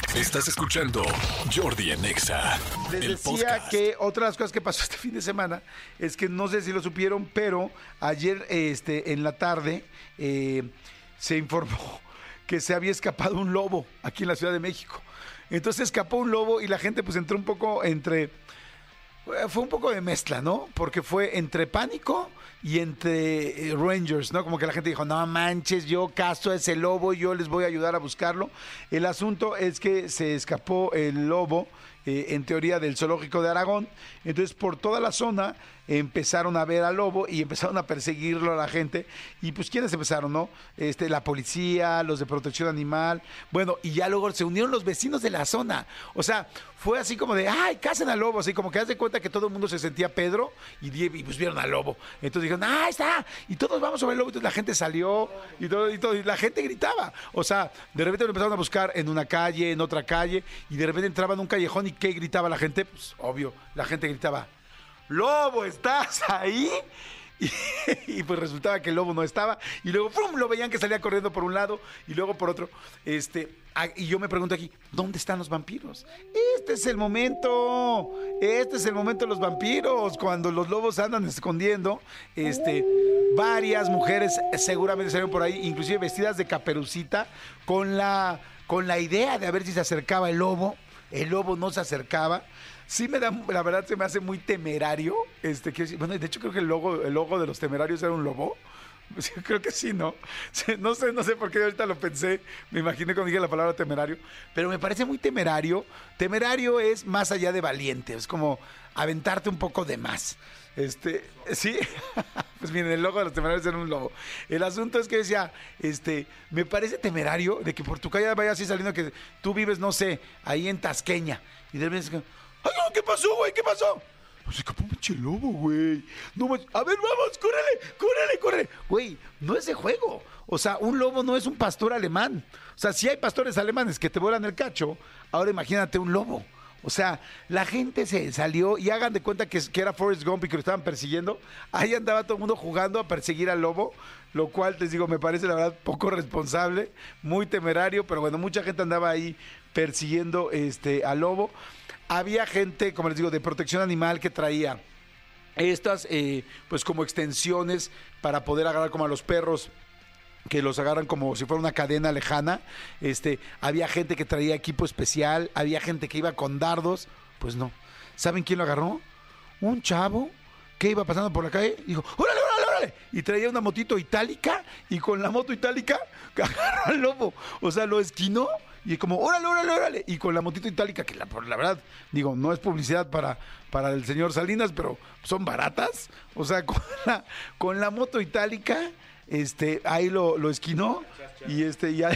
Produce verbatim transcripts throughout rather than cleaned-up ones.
Estás escuchando Jordi en Exa. Les el decía podcast. que otra de las cosas que pasó este fin de semana es que no sé si lo supieron, pero ayer este, en la tarde eh, se informó que se había escapado un lobo aquí en la Ciudad de México. Entonces escapó un lobo y la gente pues entró un poco entre... Fue un poco de mezcla, ¿no? Porque fue entre pánico y entre eh, Rangers, ¿no? Como que la gente dijo, no manches, yo casto a ese lobo, yo les voy a ayudar a buscarlo. El asunto es que se escapó el lobo, eh, en teoría, del zoológico de Aragón. Entonces, por toda la zona empezaron a ver al lobo y empezaron a perseguirlo a la gente. Y pues, ¿quiénes empezaron, no? Este, la policía, los de protección animal. Bueno, y ya luego se unieron los vecinos de la zona. O sea, fue así como de, ay, cacen al lobo. Así como que haz de cuenta que todo el mundo se sentía Pedro y, y pues vieron al lobo. Entonces dijeron, ah, está. Y todos vamos sobre el lobo. Entonces la gente salió y todo, y todo. Y la gente gritaba. O sea, de repente lo empezaron a buscar en una calle, en otra calle. Y de repente entraban en un callejón. ¿Y qué gritaba la gente? Pues obvio, la gente gritaba, ¡Lobo, estás ahí! Y, y pues resultaba que el lobo no estaba. Y luego ¡pum!, lo veían que salía corriendo por un lado y luego por otro. Este, y yo me pregunto aquí, ¿dónde están los vampiros? Este es el momento. Este es el momento de los vampiros. Cuando los lobos andan escondiendo. Este, varias mujeres seguramente salieron por ahí, inclusive vestidas de Caperucita, con la, con la idea de a ver si se acercaba el lobo. El lobo no se acercaba. Sí me da, la verdad se me hace muy temerario. Este, que, bueno, de hecho creo que el logo, el logo de los temerarios era un lobo. Sí, creo que sí, ¿no? Sí, no sé, no sé por qué ahorita lo pensé. Me imaginé cuando dije la palabra temerario. Pero me parece muy temerario. Temerario es más allá de valiente. Es como aventarte un poco de más. Este, sí, pues miren, el logo de los temerarios era un lobo. El asunto es que decía, este, me parece temerario de que por tu calle vaya así saliendo que tú vives, no sé, ahí en Tasqueña. Y de repente es que, ¡ay, no! ¿Qué pasó, güey? ¿Qué pasó? Pues se escapó un pinche lobo, güey. No, a ver, vamos, córrele, córrele, córrele. Güey, no es de juego. O sea, un lobo no es un pastor alemán. O sea, si hay pastores alemanes que te vuelan el cacho, ahora imagínate un lobo. O sea, la gente se salió y hagan de cuenta que, que era Forrest Gump y que lo estaban persiguiendo. Ahí andaba todo el mundo jugando a perseguir al lobo, lo cual, les digo, me parece la verdad poco responsable, muy temerario, pero bueno, mucha gente andaba ahí persiguiendo este, al lobo. Había gente, como les digo, de protección animal que traía estas, eh, pues como extensiones para poder agarrar como a los perros, que los agarran como si fuera una cadena lejana. Este, había gente que traía equipo especial, había gente que iba con dardos. Pues no. ¿Saben quién lo agarró? Un chavo que iba pasando por la calle y dijo, ¡órale, órale, órale! Y traía una motito itálica y con la moto itálica agarró al lobo. O sea, lo esquinó y como, órale, órale, órale. Y con la motito itálica, que la, la verdad, digo, no es publicidad para, para el señor Salinas, pero son baratas. O sea, con la, con la moto itálica... Este, ahí lo, lo esquinó y este ya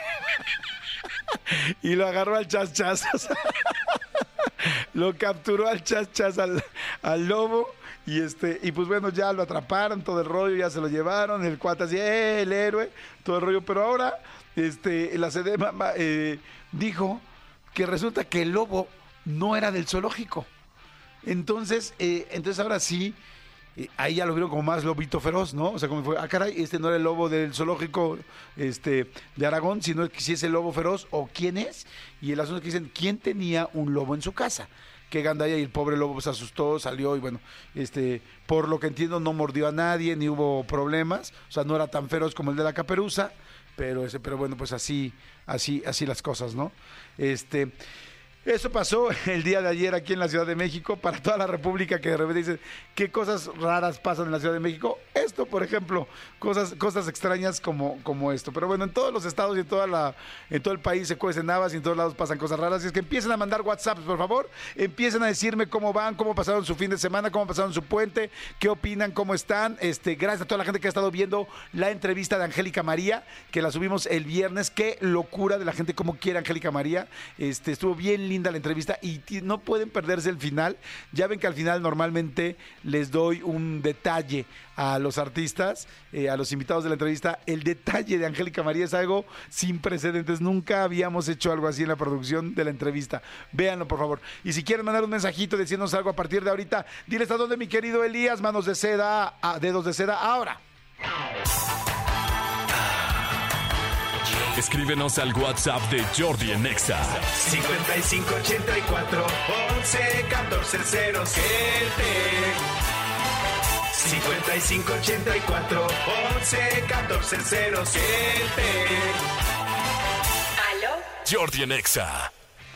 y lo agarró al chas chas, o sea, lo capturó al chas chas al, al lobo y este, y pues bueno, ya lo atraparon, todo el rollo, ya se lo llevaron, el cuate así, ¡eh, el héroe! Todo el rollo, pero ahora este, la Sedema eh, dijo que resulta que el lobo no era del zoológico. Entonces, eh, entonces ahora sí. Eh, ahí ya lo vieron como más lobito feroz, ¿no? O sea, como fue, ah, caray, este no era el lobo del zoológico este, de Aragón, sino que si es el lobo feroz, o quién es. Y el asunto es que dicen, ¿quién tenía un lobo en su casa? Que gandalla, y el pobre lobo se asustó, salió y bueno, este, por lo que entiendo no mordió a nadie, ni hubo problemas. O sea, no era tan feroz como el de la caperuza, pero, ese, pero bueno, pues así, así, así las cosas, ¿no? Este... Eso pasó el día de ayer aquí en la Ciudad de México, para toda la República, que de repente dicen, ¿qué cosas raras pasan en la Ciudad de México? Esto, por ejemplo, cosas, cosas extrañas como, como esto. Pero bueno, en todos los estados y en, toda la, en todo el país se cuecen habas y en todos lados pasan cosas raras. Y es que empiecen a mandar WhatsApps, por favor. Empiecen a decirme cómo van, cómo pasaron su fin de semana, cómo pasaron su puente, qué opinan, cómo están. Este, gracias a toda la gente que ha estado viendo la entrevista de Angélica María, que la subimos el viernes. Qué locura de la gente, cómo quiere Angélica María. Este, estuvo bien linda la entrevista y t- no pueden perderse el final. Ya ven que al final normalmente les doy un detalle a los artistas, eh, a los invitados de la entrevista. El detalle de Angélica María es algo sin precedentes. Nunca habíamos hecho algo así en la producción de la entrevista. Véanlo, por favor. Y si quieren mandar un mensajito diciéndonos algo a partir de ahorita, diles a dónde, mi querido Elías. Manos de seda, a dedos de seda, ahora. Escríbenos al WhatsApp de Jordi en Exa. cincuenta y cinco ochenta y cuatro once catorce cero siete. cincuenta y cinco ochenta y cuatro once catorce cero siete. ¿Aló? Jordi en Exa.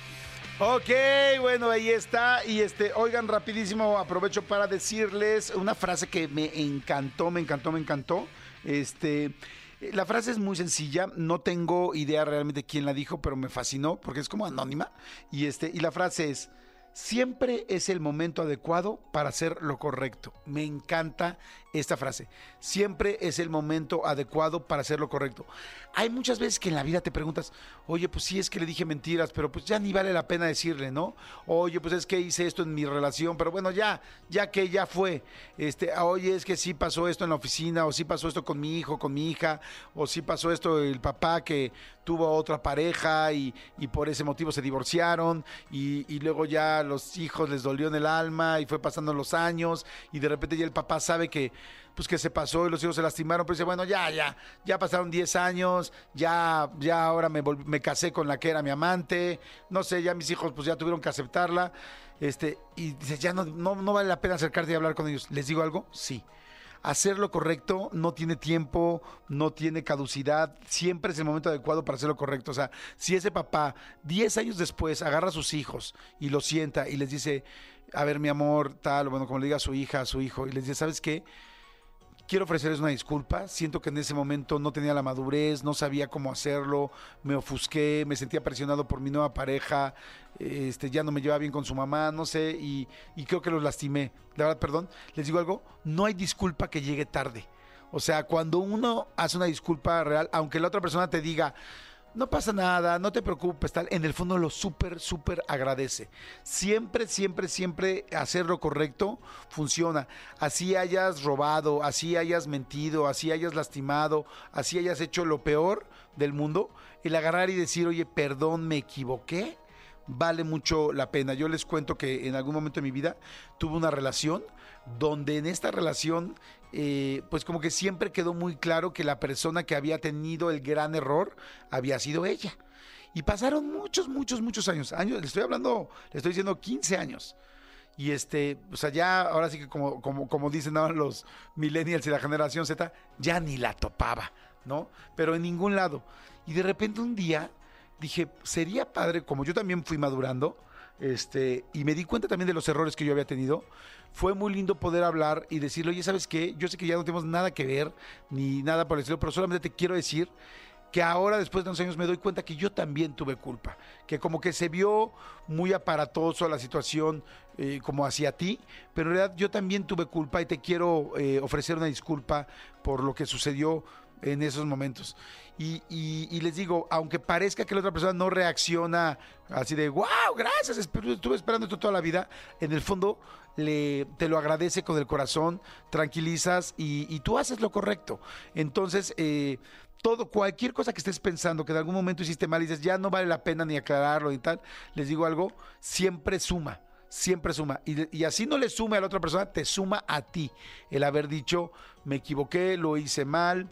Ok, bueno, ahí está. Y este, oigan, rapidísimo, aprovecho para decirles una frase que me encantó, me encantó, me encantó. Este, la frase es muy sencilla, no tengo idea realmente quién la dijo, pero me fascinó porque es como anónima. Y este, y la frase es: siempre es el momento adecuado para hacer lo correcto. Me encanta esta frase. Siempre es el momento adecuado para hacer lo correcto. Hay muchas veces que en la vida te preguntas, oye, pues sí es que le dije mentiras, pero pues ya ni vale la pena decirle, ¿no? Oye, pues es que hice esto en mi relación, pero bueno, ya, ya que ya fue. Este, oye, es que sí pasó esto en la oficina, o sí pasó esto con mi hijo, con mi hija, o sí pasó esto el papá que tuvo otra pareja y, y por ese motivo se divorciaron y, y luego ya los hijos les dolió en el alma y fue pasando los años y de repente ya el papá sabe que pues que se pasó y los hijos se lastimaron, pero dice, bueno, ya, ya, ya pasaron diez años, ya, ya ahora me, volví, me casé con la que era mi amante, no sé, ya mis hijos pues ya tuvieron que aceptarla, este, y dice, ya no, no, no vale la pena acercarte y hablar con ellos. ¿Les digo algo? Sí. Hacer lo correcto no tiene tiempo, no tiene caducidad, siempre es el momento adecuado para hacer lo correcto. O sea, si ese papá diez años después agarra a sus hijos y los sienta y les dice, a ver, mi amor, tal, bueno, como le diga a su hija, a su hijo, y les dice, ¿sabes qué? Quiero ofrecerles una disculpa, siento que en ese momento no tenía la madurez, no sabía cómo hacerlo, me ofusqué, me sentía presionado por mi nueva pareja, este, ya no me llevaba bien con su mamá, no sé, y, y creo que los lastimé. La verdad, perdón, les digo algo, no hay disculpa que llegue tarde. O sea, cuando uno hace una disculpa real, aunque la otra persona te diga, no pasa nada, no te preocupes, tal, en el fondo lo súper, súper agradece. Siempre, siempre, siempre hacer lo correcto funciona. Así hayas robado, así hayas mentido, así hayas lastimado, así hayas hecho lo peor del mundo, el agarrar y decir, oye, perdón, me equivoqué, vale mucho la pena. Yo les cuento que en algún momento de mi vida tuve una relación donde en esta relación eh, pues como que siempre quedó muy claro que la persona que había tenido el gran error había sido ella. Y pasaron muchos, muchos, muchos años. años le estoy hablando, le estoy diciendo quince años. Y este, o sea, ya ahora sí que como, como, como dicen ahora los millennials y la generación Z, ya ni la topaba, ¿no? Pero en ningún lado. Y de repente un día dije, sería padre, como yo también fui madurando, este, y me di cuenta también de los errores que yo había tenido, fue muy lindo poder hablar y decirle, oye, ¿sabes qué? Yo sé que ya no tenemos nada que ver, ni nada por el estilo, pero solamente te quiero decir que ahora, después de unos años, me doy cuenta que yo también tuve culpa, que como que se vio muy aparatoso la situación eh, como hacia ti, pero en realidad yo también tuve culpa y te quiero eh, ofrecer una disculpa por lo que sucedió en esos momentos. Y, y, y les digo, aunque parezca que la otra persona no reacciona así de wow, gracias, estuve esperando esto toda la vida, en el fondo le, te lo agradece con el corazón, tranquilizas y, y tú haces lo correcto. Entonces, eh, todo, cualquier cosa que estés pensando que en algún momento hiciste mal y dices, ya no vale la pena ni aclararlo y tal, les digo algo, siempre suma. Siempre suma, y, y así no le sume a la otra persona, te suma a ti el haber dicho, me equivoqué, lo hice mal,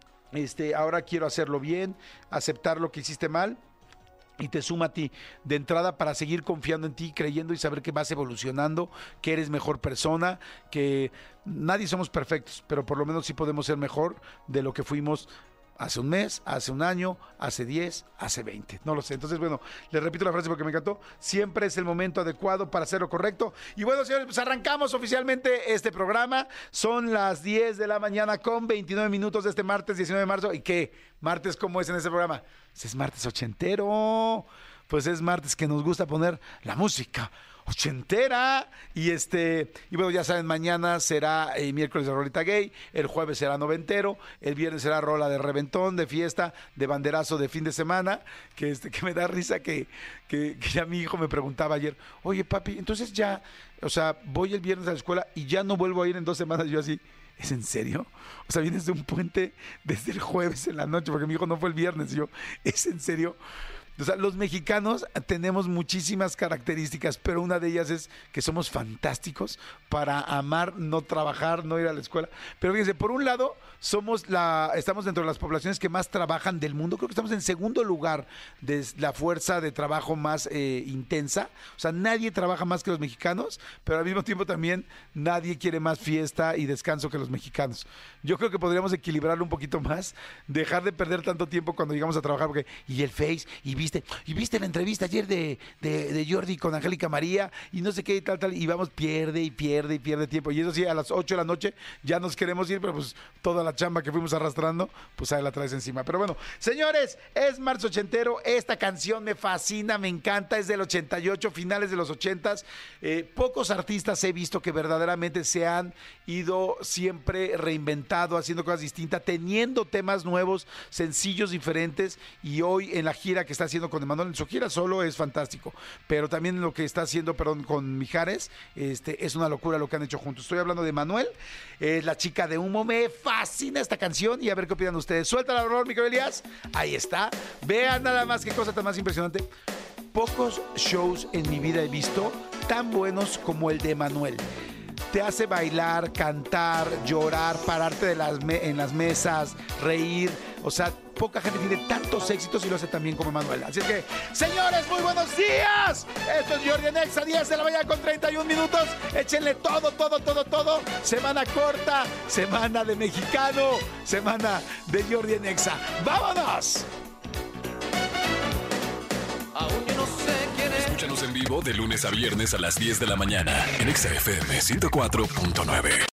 Este, ahora quiero hacerlo bien, aceptar lo que hiciste mal y te suma a ti de entrada para seguir confiando en ti, creyendo y saber que vas evolucionando, que eres mejor persona, que nadie somos perfectos, pero por lo menos sí podemos ser mejor de lo que fuimos hace un mes, hace un año, hace diez, hace veinte, no lo sé. Entonces, bueno, les repito la frase porque me encantó. Siempre es el momento adecuado para hacer lo correcto. Y bueno, señores, pues arrancamos oficialmente este programa. Son las diez de la mañana con veintinueve minutos de este martes diecinueve de marzo. ¿Y qué? ¿Martes cómo es en este programa? Pues es martes ochentero. Pues es martes que nos gusta poner la música ochentera. Y este, y bueno, ya saben, mañana será eh, miércoles de rolita gay, el jueves será noventero, el viernes será rola de reventón, de fiesta, de banderazo de fin de semana, que este, que me da risa que, que, que ya mi hijo me preguntaba ayer, oye papi, entonces ya, o sea, voy el viernes a la escuela y ya no vuelvo a ir en dos semanas. Yo así, ¿es en serio? O sea, vienes de un puente desde el jueves en la noche, porque mi hijo no fue el viernes. Y yo, ¿es en serio? O sea, los mexicanos tenemos muchísimas características, pero una de ellas es que somos fantásticos para amar, no trabajar, no ir a la escuela. Pero fíjense, por un lado, somos la, estamos dentro de las poblaciones que más trabajan del mundo. Creo que estamos en segundo lugar de la fuerza de trabajo más eh, intensa. O sea, nadie trabaja más que los mexicanos, pero al mismo tiempo también nadie quiere más fiesta y descanso que los mexicanos. Yo creo que podríamos equilibrarlo un poquito más, dejar de perder tanto tiempo cuando llegamos a trabajar, porque y el Face, y viste, y viste la entrevista ayer de, de, de Jordi con Angélica María, y no sé qué, y tal, tal, y vamos, pierde y pierde y pierde tiempo. Y eso sí, a las ocho de la noche ya nos queremos ir, pero pues toda la chamba que fuimos arrastrando, pues ahí la traes encima. Pero bueno, señores, es marzo ochentero, esta canción me fascina, me encanta, es del ochenta y ocho, finales de los ochentas. Eh, pocos artistas he visto que verdaderamente se han ido siempre reinventado, haciendo cosas distintas, teniendo temas nuevos, sencillos, diferentes, y hoy en la gira que está haciendo con Emmanuel, en su gira solo es fantástico, pero también lo que está haciendo, perdón, con Mijares, este, es una locura lo que han hecho juntos. Estoy hablando de Manuel, eh, La Chica de Humo, me fascina esta canción y a ver qué opinan ustedes. Suelta la honor, mi querido Elías, ahí está, vean nada más qué cosa tan más impresionante. Pocos shows en mi vida he visto tan buenos como el de Manuel. Te hace bailar, cantar, llorar, pararte de las me- en las mesas, reír. O sea, poca gente tiene tantos éxitos y lo hace también como Manuel. Así es que, señores, muy buenos días. Esto es Jordi en Exa, diez de la mañana con treinta y un minutos. Échenle todo, todo, todo, todo. Semana corta, semana de mexicano, semana de Jordi en Exa. ¡Vámonos! Aún yo no sé quién es. Escúchanos en vivo de lunes a viernes a las diez de la mañana en Exa F M ciento cuatro punto nueve.